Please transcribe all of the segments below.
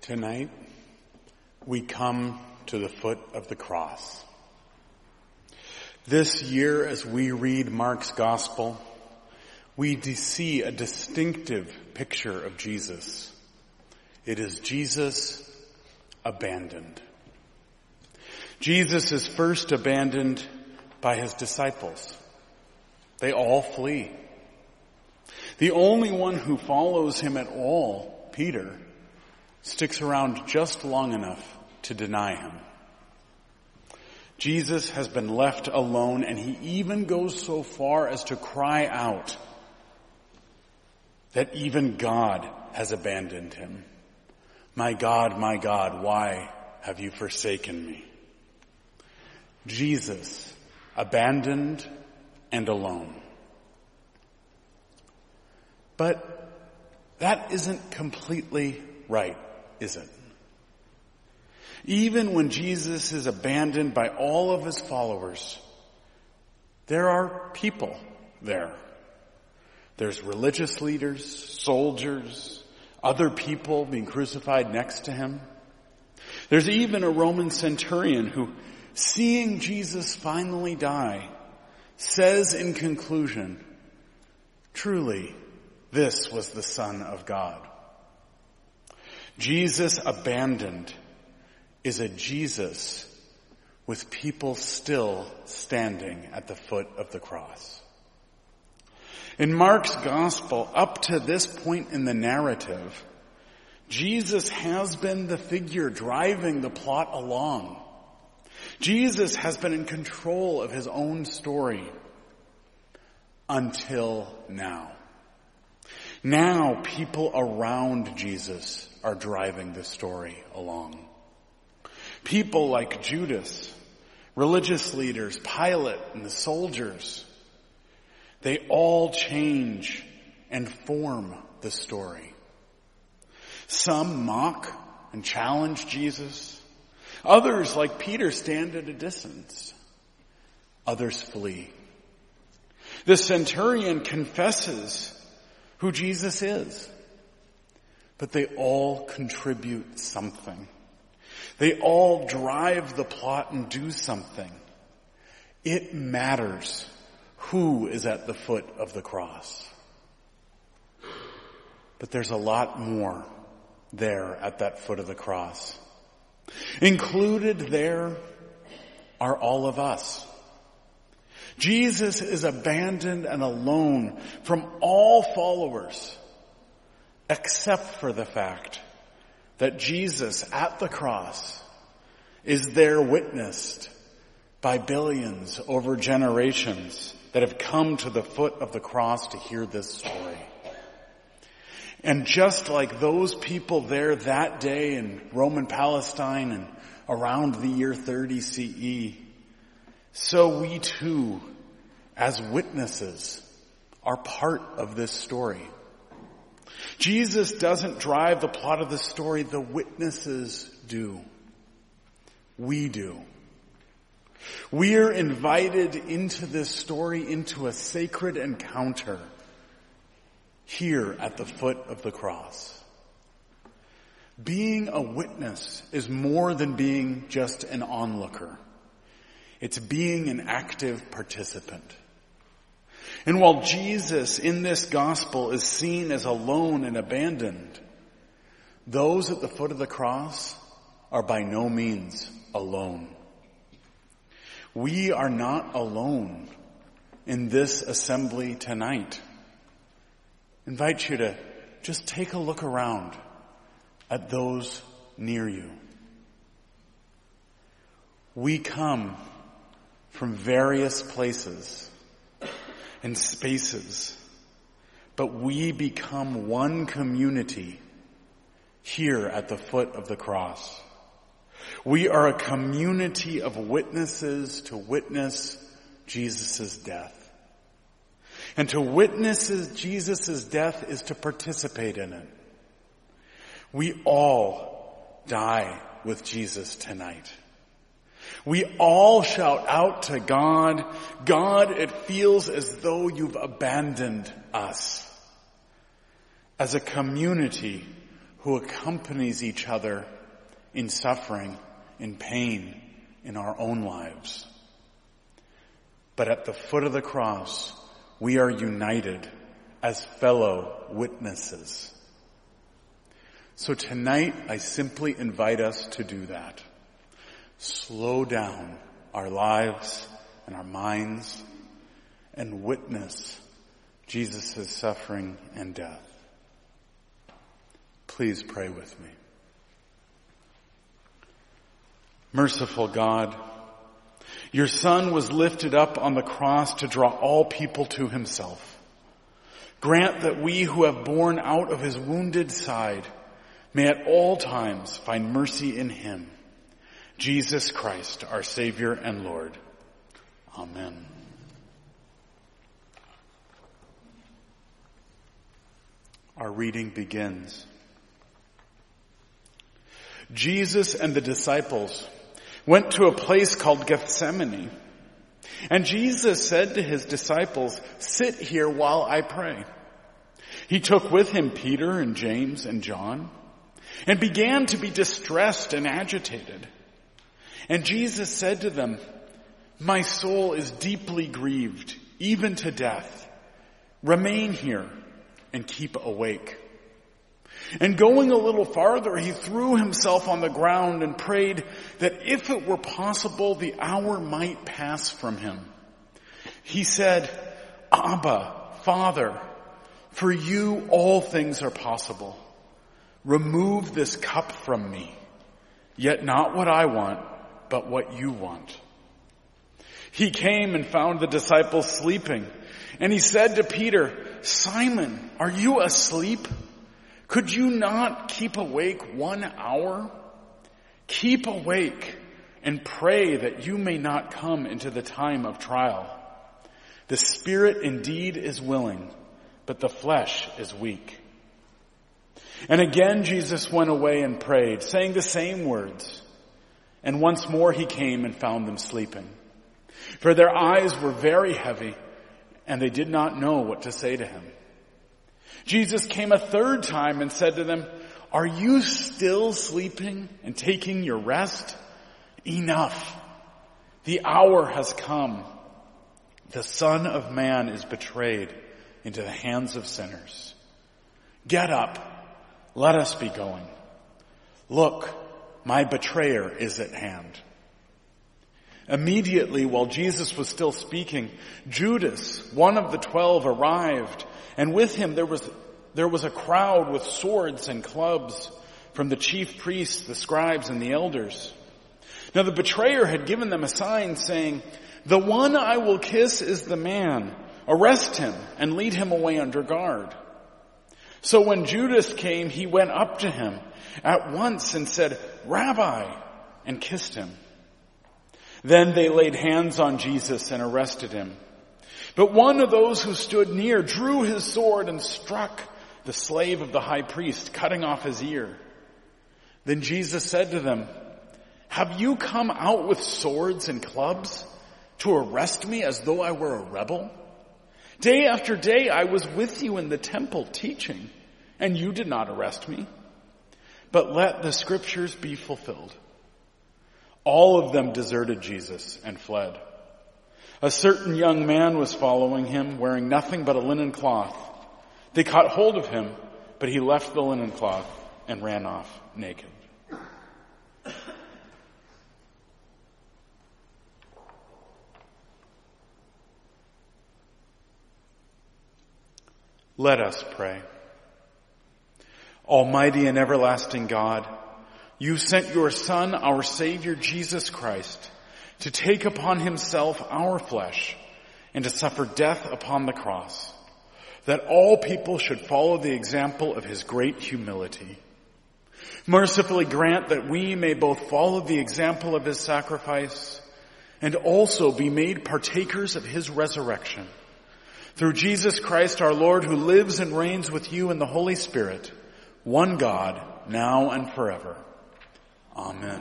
Tonight, we come to the foot of the cross. This year, as we read Mark's gospel, we see a distinctive picture of Jesus. It is Jesus abandoned. Jesus is first abandoned by his disciples. They all flee. The only one who follows him at all, Peter, sticks around just long enough to deny him. Jesus has been left alone, and he even goes so far as to cry out that even God has abandoned him. My God, why have you forsaken me? Jesus, abandoned and alone. But that isn't completely right, is it? Even when Jesus is abandoned by all of his followers, there are people there. There's religious leaders, soldiers, other people being crucified next to him. There's even a Roman centurion who, seeing Jesus finally die, says in conclusion, "Truly, this was the Son of God." Jesus abandoned is a Jesus with people still standing at the foot of the cross. In Mark's gospel, up to this point in the narrative, Jesus has been the figure driving the plot along. Jesus has been in control of his own story until now. Now people around Jesus are driving the story along. People like Judas, religious leaders, Pilate, and the soldiers, they all change and form the story. Some mock and challenge Jesus. Others, like Peter, stand at a distance. Others flee. The centurion confesses who Jesus is, but they all contribute something. They all drive the plot and do something. It matters who is at the foot of the cross. But there's a lot more there at that foot of the cross. Included there are all of us. Jesus is abandoned and alone from all followers, except for the fact that Jesus at the cross is there witnessed by billions over generations that have come to the foot of the cross to hear this story. And just like those people there that day in Roman Palestine and around the year 30 CE, so we too, as witnesses, are part of this story. Jesus doesn't drive the plot of the story, the witnesses do. We do. We're invited into this story, into a sacred encounter here at the foot of the cross. Being a witness is more than being just an onlooker. It's being an active participant. And while Jesus in this gospel is seen as alone and abandoned, those at the foot of the cross are by no means alone. We are not alone in this assembly tonight. I invite you to just take a look around at those near you. We come from various places and spaces, but we become one community here at the foot of the cross. We are a community of witnesses to witness Jesus' death. And to witness Jesus' death is to participate in it. We all die with Jesus tonight. We all shout out to God, "God, it feels as though you've abandoned us." As a community who accompanies each other in suffering, in pain, in our own lives. But at the foot of the cross, we are united as fellow witnesses. So tonight, I simply invite us to do that. Slow down our lives and our minds and witness Jesus' suffering and death. Please pray with me. Merciful God, your Son was lifted up on the cross to draw all people to himself. Grant that we who have borne out of his wounded side may at all times find mercy in him. Jesus Christ, our Savior and Lord. Amen. Our reading begins. Jesus and the disciples went to a place called Gethsemane. And Jesus said to his disciples, "Sit here while I pray." He took with him Peter and James and John and began to be distressed and agitated. And Jesus said to them, "My soul is deeply grieved, even to death. Remain here and keep awake." And going a little farther, he threw himself on the ground and prayed that if it were possible, the hour might pass from him. He said, "Abba, Father, for you all things are possible. Remove this cup from me, yet not what I want, but what you want." He came and found the disciples sleeping, and he said to Peter, "Simon, are you asleep? Could you not keep awake 1 hour? Keep awake and pray that you may not come into the time of trial. The spirit indeed is willing, but the flesh is weak." And again Jesus went away and prayed, saying the same words. And once more he came and found them sleeping. For their eyes were very heavy, and they did not know what to say to him. Jesus came a third time and said to them, "Are you still sleeping and taking your rest? Enough. The hour has come. The Son of Man is betrayed into the hands of sinners. Get up. Let us be going. Look, my betrayer is at hand." Immediately, while Jesus was still speaking, Judas, one of the 12, arrived, and with him there was a crowd with swords and clubs from the chief priests, the scribes, and the elders. Now the betrayer had given them a sign saying, "The one I will kiss is the man. Arrest him and lead him away under guard." So when Judas came, he went up to him at once and said, "Rabbi," and kissed him. Then they laid hands on Jesus and arrested him. But one of those who stood near drew his sword and struck the slave of the high priest, cutting off his ear. Then Jesus said to them, "Have you come out with swords and clubs to arrest me as though I were a rebel? Day after day I was with you in the temple teaching, and you did not arrest me. But let the scriptures be fulfilled." All of them deserted Jesus and fled. A certain young man was following him, wearing nothing but a linen cloth. They caught hold of him, but he left the linen cloth and ran off naked. Let us pray. Almighty and everlasting God, you sent your Son, our Savior, Jesus Christ, to take upon himself our flesh and to suffer death upon the cross, that all people should follow the example of his great humility. Mercifully grant that we may both follow the example of his sacrifice and also be made partakers of his resurrection. Through Jesus Christ our Lord, who lives and reigns with you in the Holy Spirit, one God, now and forever. Amen.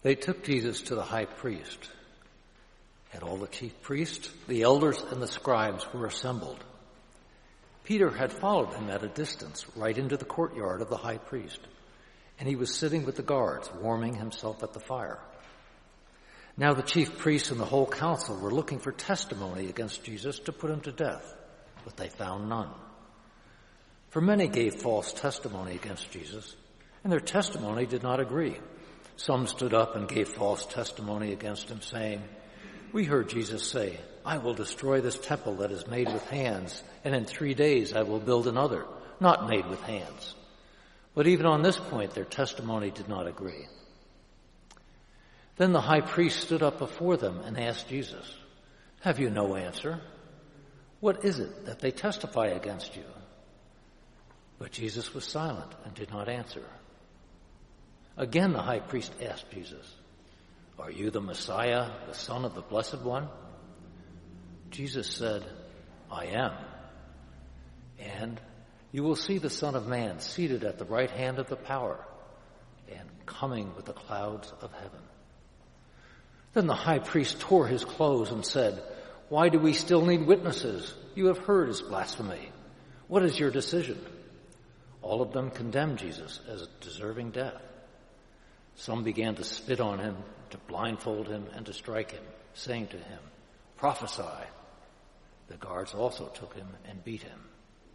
They took Jesus to the high priest, and all the chief priests, the elders, and the scribes were assembled. Peter had followed him at a distance right into the courtyard of the high priest, and he was sitting with the guards, warming himself at the fire. Now the chief priests and the whole council were looking for testimony against Jesus to put him to death, but they found none. For many gave false testimony against Jesus, and their testimony did not agree. Some stood up and gave false testimony against him, saying, "We heard Jesus say, 'I will destroy this temple that is made with hands, and in 3 days I will build another, not made with hands.' But even on this point their testimony did not agree." Then the high priest stood up before them and asked Jesus, "Have you no answer? What is it that they testify against you?" But Jesus was silent and did not answer. Again the high priest asked Jesus, "Are you the Messiah, the Son of the Blessed One?" Jesus said, "I am. And you will see the Son of Man seated at the right hand of the power and coming with the clouds of heaven." Then the high priest tore his clothes and said, "Why do we still need witnesses? You have heard his blasphemy. What is your decision?" All of them condemned Jesus as deserving death. Some began to spit on him, to blindfold him, and to strike him, saying to him, "Prophesy." The guards also took him and beat him.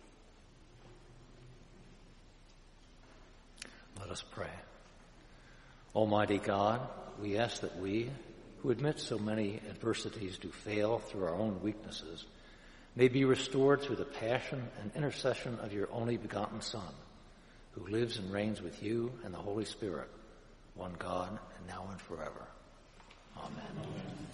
Let us pray. Almighty God, we ask that we, who admit so many adversities do fail through our own weaknesses, may be restored through the passion and intercession of your only begotten Son, who lives and reigns with you and the Holy Spirit, one God, and now and forever. Amen.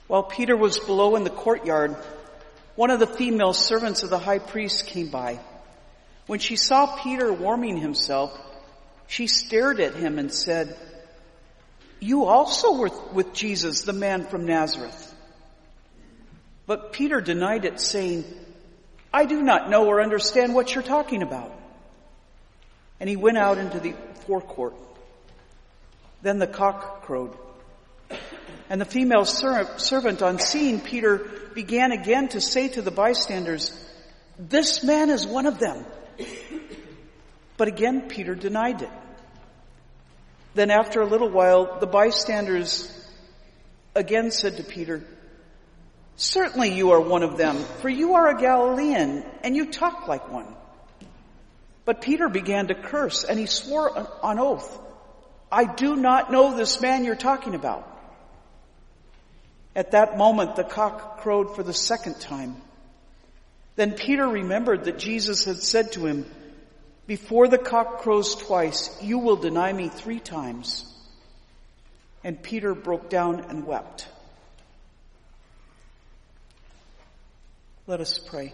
While Peter was below in the courtyard, one of the female servants of the high priest came by. When she saw Peter warming himself, she stared at him and said, "You also were with Jesus, the man from Nazareth." But Peter denied it, saying, "I do not know or understand what you're talking about." And he went out into the forecourt. Then the cock crowed. And the female servant, on seeing Peter, began again to say to the bystanders, "This man is one of them." But again Peter denied it. Then after a little while, the bystanders again said to Peter, "Certainly you are one of them, for you are a Galilean, and you talk like one." But Peter began to curse, and he swore on oath, "I do not know this man you're talking about." At that moment, the cock crowed for the second time. Then Peter remembered that Jesus had said to him, "Before the cock crows twice, you will deny me 3 times." And Peter broke down and wept. Let us pray.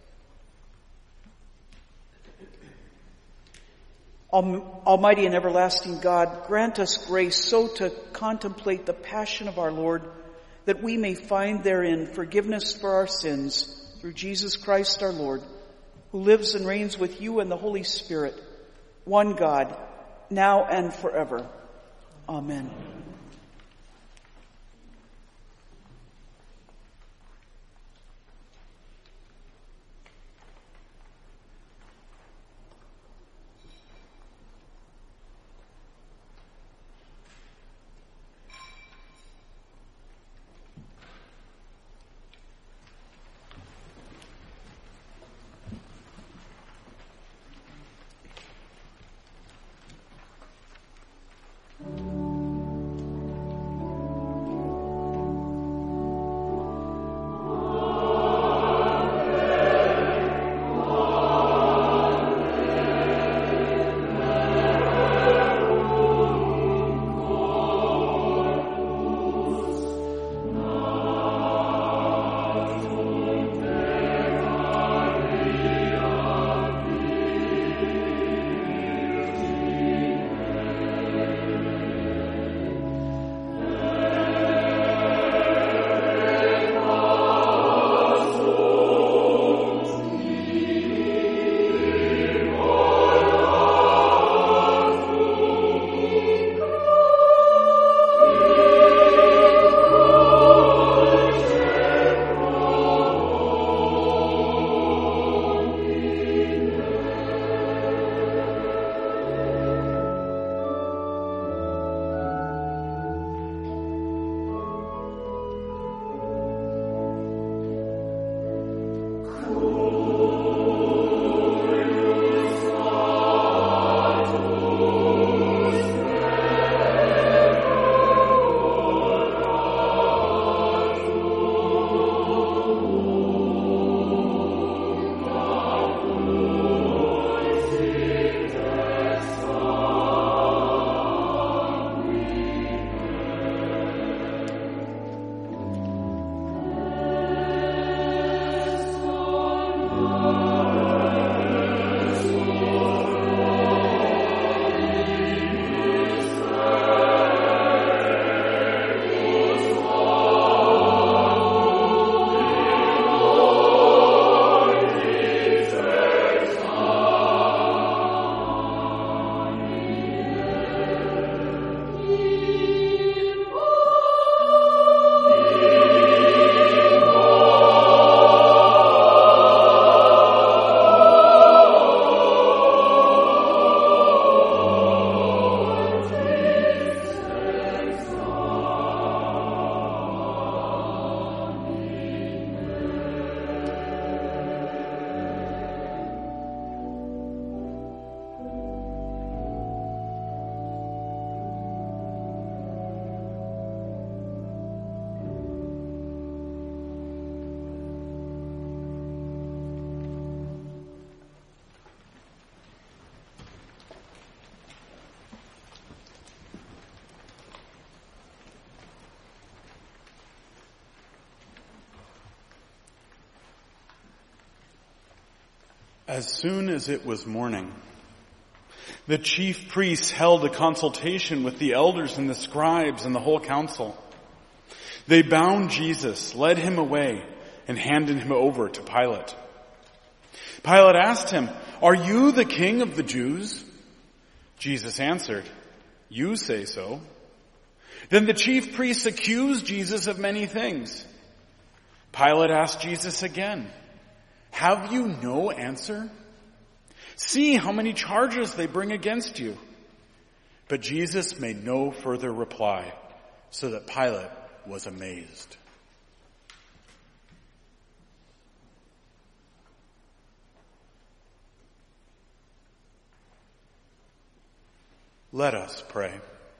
Almighty and everlasting God, grant us grace so to contemplate the passion of our Lord that we may find therein forgiveness for our sins through Jesus Christ our Lord, who lives and reigns with you and the Holy Spirit, one God, now and forever. Amen. As soon as it was morning, the chief priests held a consultation with the elders and the scribes and the whole council. They bound Jesus, led him away, and handed him over to Pilate. Pilate asked him, "Are you the king of the Jews?" Jesus answered, "You say so." Then the chief priests accused Jesus of many things. Pilate asked Jesus again, "Have you no answer? See how many charges they bring against you." But Jesus made no further reply, so that Pilate was amazed. Let us pray.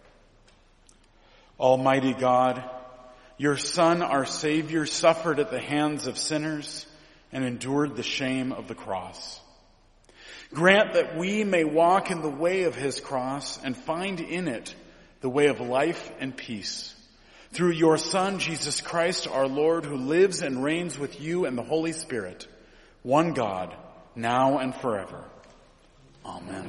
Almighty God, your Son, our Savior, suffered at the hands of sinners and endured the shame of the cross. Grant that we may walk in the way of his cross and find in it the way of life and peace. Through your Son, Jesus Christ, our Lord, who lives and reigns with you and the Holy Spirit, one God, now and forever. Amen.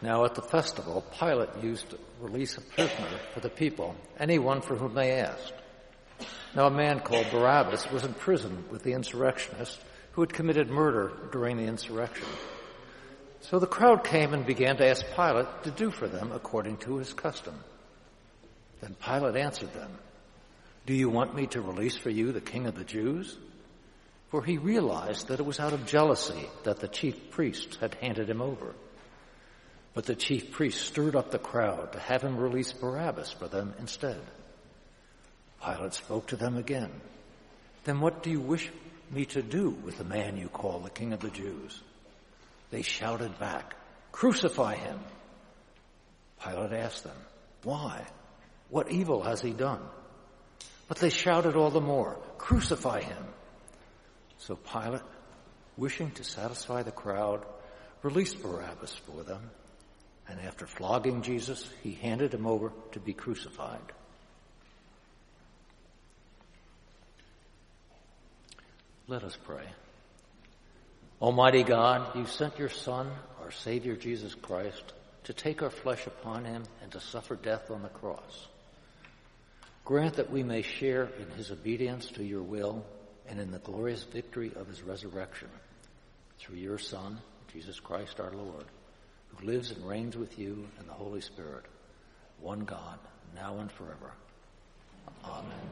Now at the festival, Pilate used to release a prisoner for the people, anyone for whom they asked. Now a man called Barabbas was in prison with the insurrectionists who had committed murder during the insurrection. So the crowd came and began to ask Pilate to do for them according to his custom. Then Pilate answered them, "Do you want me to release for you the King of the Jews?" For he realized that it was out of jealousy that the chief priests had handed him over. But the chief priests stirred up the crowd to have him release Barabbas for them instead. Pilate spoke to them again. "Then what do you wish me to do with the man you call the King of the Jews?" They shouted back, "Crucify him!" Pilate asked them, "Why? What evil has he done?" But they shouted all the more, "Crucify him!" So Pilate, wishing to satisfy the crowd, released Barabbas for them, and after flogging Jesus, he handed him over to be crucified. Let us pray. Almighty God, you sent your Son, our Savior Jesus Christ, to take our flesh upon him and to suffer death on the cross. Grant that we may share in his obedience to your will and in the glorious victory of his resurrection, through your Son, Jesus Christ our Lord, who lives and reigns with you and the Holy Spirit, one God, now and forever. Amen.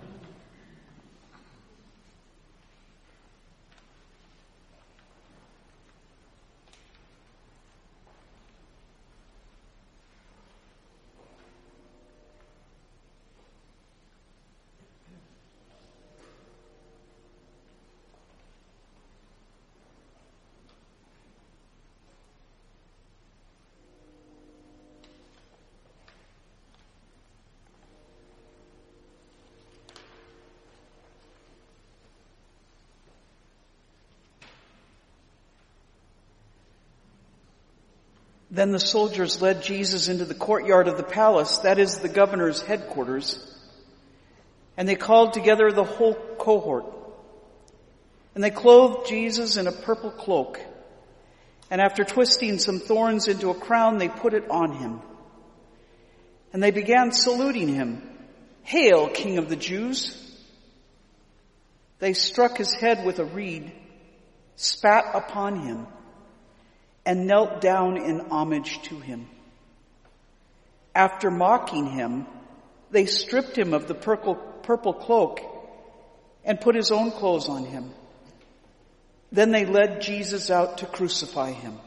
Then the soldiers led Jesus into the courtyard of the palace, that is the governor's headquarters, and they called together the whole cohort. And they clothed Jesus in a purple cloak, and after twisting some thorns into a crown, they put it on him. And they began saluting him, "Hail, King of the Jews!" They struck his head with a reed, spat upon him, and knelt down in homage to him. After mocking him, they stripped him of the purple cloak and put his own clothes on him. Then they led Jesus out to crucify him.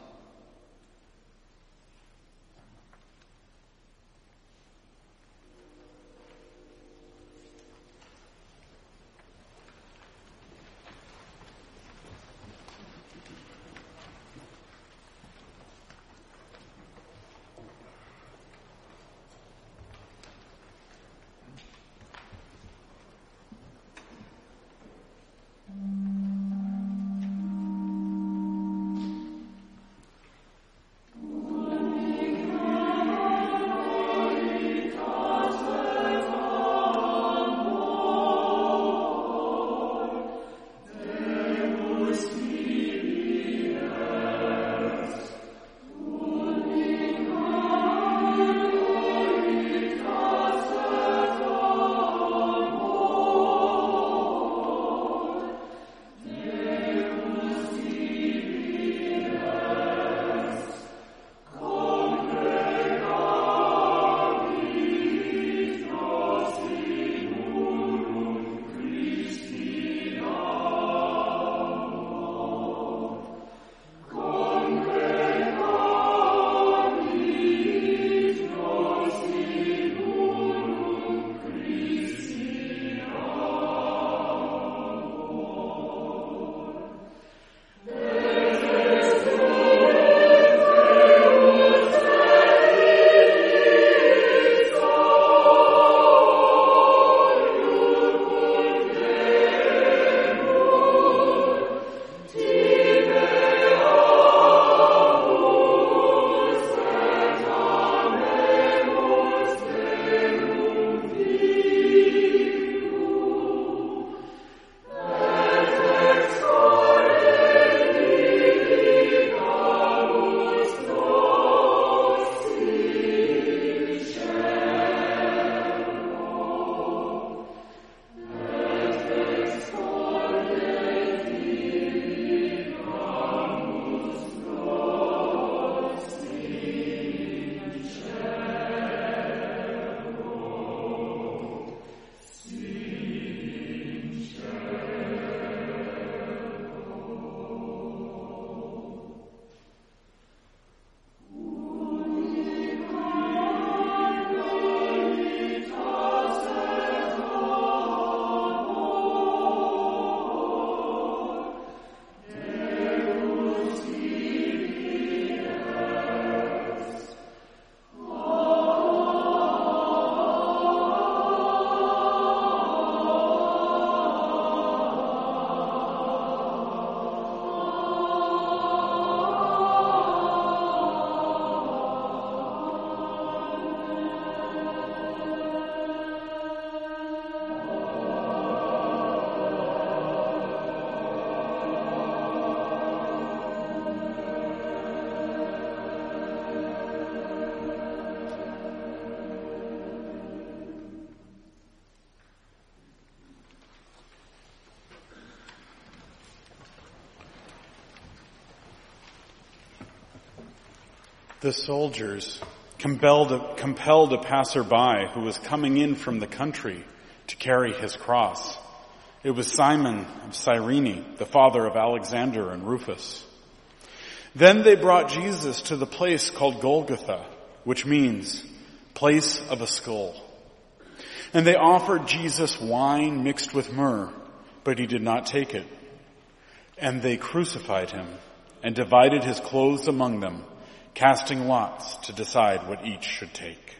The soldiers compelled a passerby who was coming in from the country to carry his cross. It was Simon of Cyrene, the father of Alexander and Rufus. Then they brought Jesus to the place called Golgotha, which means place of a skull. And they offered Jesus wine mixed with myrrh, but he did not take it. And they crucified him and divided his clothes among them, casting lots to decide what each should take.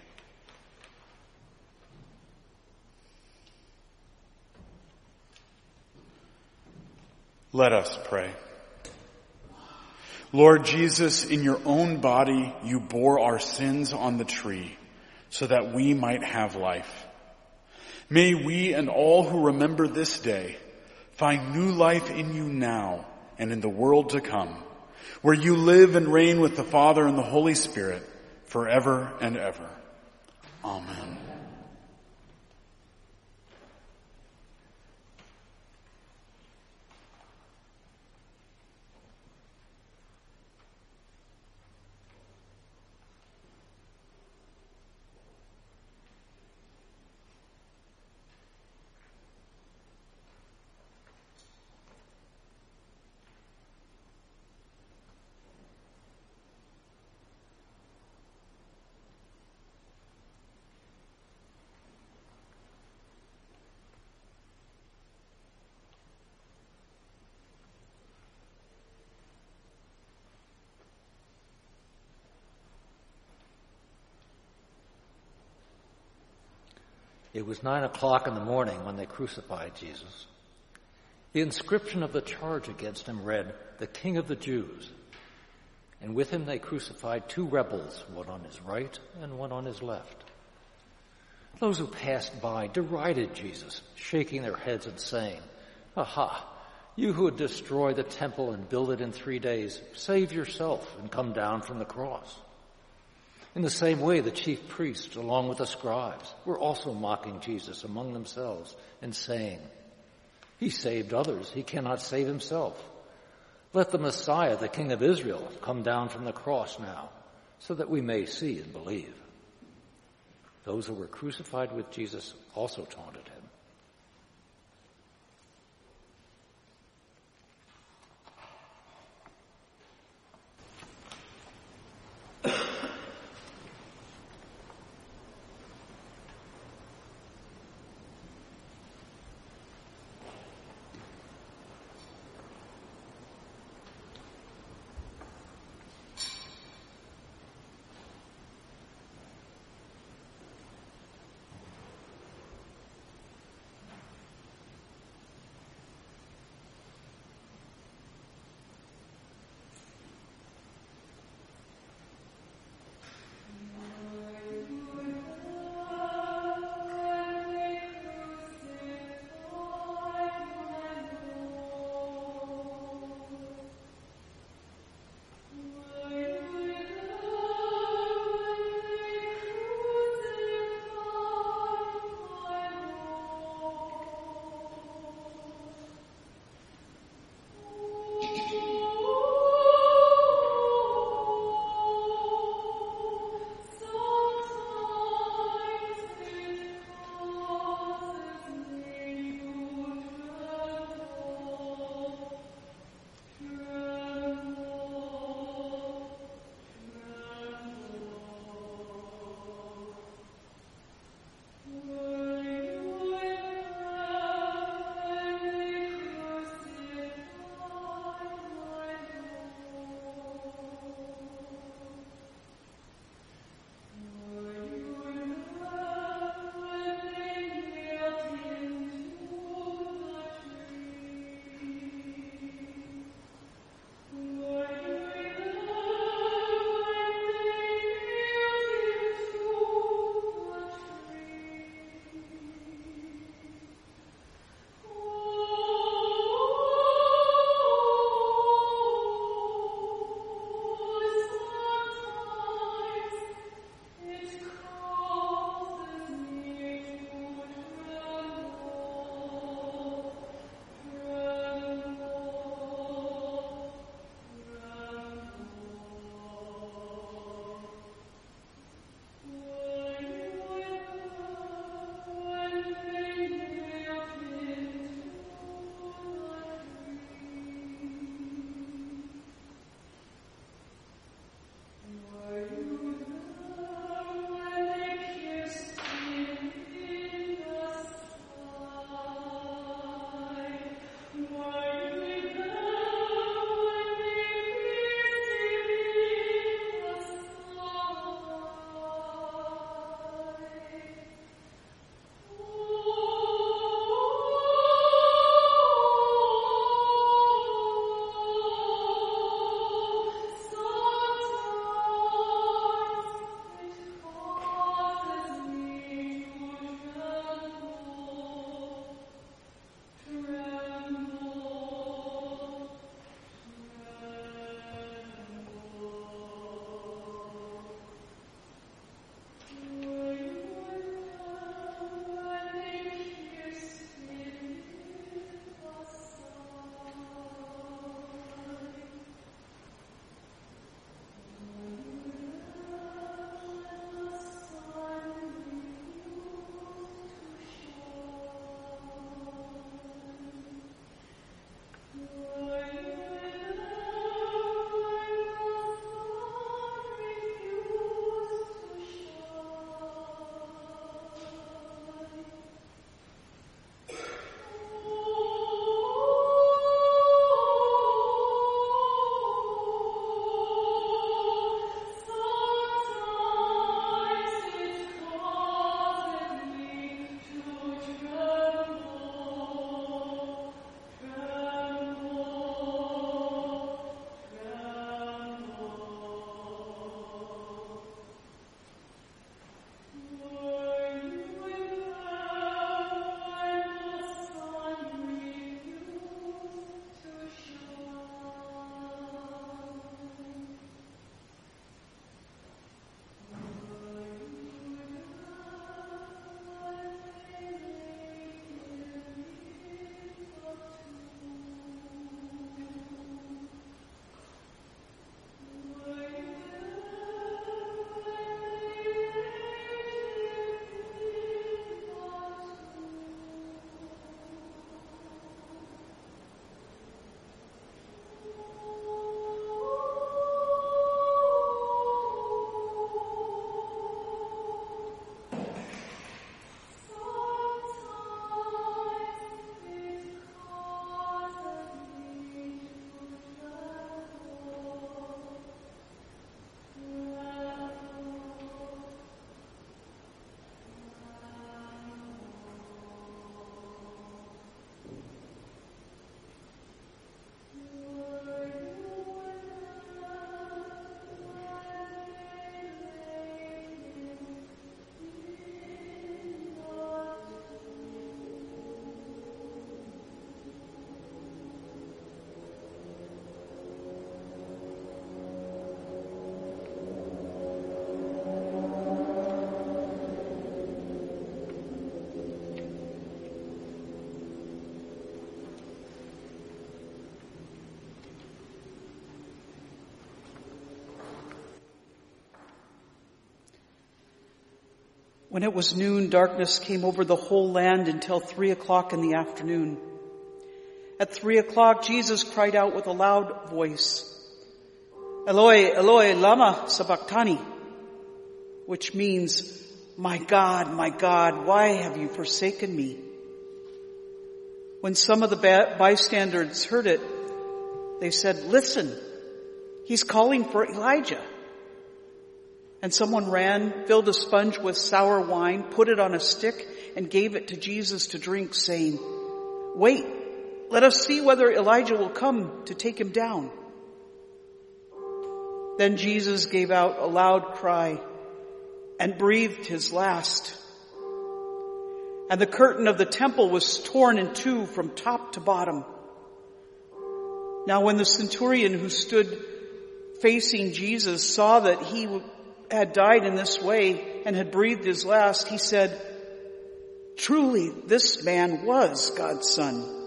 Let us pray. Lord Jesus, in your own body you bore our sins on the tree so that we might have life. May we and all who remember this day find new life in you now and in the world to come, where you live and reign with the Father and the Holy Spirit forever and ever. Amen. It was 9:00 in the morning when they crucified Jesus. The inscription of the charge against him read, "The King of the Jews." And with him they crucified two rebels, one on his right and one on his left. Those who passed by derided Jesus, shaking their heads and saying, "Aha, you who would destroy the temple and build it in 3 days, save yourself and come down from the cross." In the same way, the chief priests, along with the scribes, were also mocking Jesus among themselves and saying, "He saved others, he cannot save himself. Let the Messiah, the King of Israel, come down from the cross now, so that we may see and believe." Those who were crucified with Jesus also taunted him. When it was noon, darkness came over the whole land until 3:00 in the afternoon. At 3:00, Jesus cried out with a loud voice, "Eloi, Eloi, lama sabachthani," which means, my God, why have you forsaken me?" When some of the bystanders heard it, they said, "Listen, he's calling for Elijah." And someone ran, filled a sponge with sour wine, put it on a stick, and gave it to Jesus to drink, saying, "Wait, let us see whether Elijah will come to take him down." Then Jesus gave out a loud cry and breathed his last. And the curtain of the temple was torn in two from top to bottom. Now when the centurion who stood facing Jesus saw that he had died in this way and had breathed his last, he said, "Truly, this man was God's son."